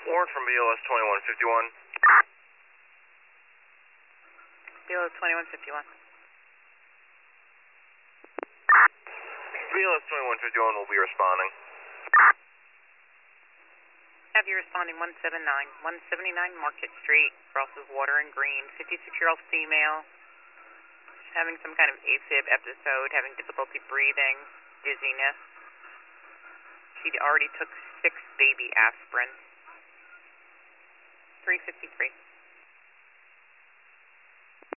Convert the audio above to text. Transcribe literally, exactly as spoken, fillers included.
Warrant from B L S twenty-one fifty-one. B L S twenty-one fifty-one. B L S twenty-one fifty-one will be responding. Have you responding one seven nine, one seventy-nine Market Street, crosses Water and Green, fifty-six-year-old female, having some kind of AFib episode, having difficulty breathing, dizziness. She already took six baby aspirin. three fifty-three.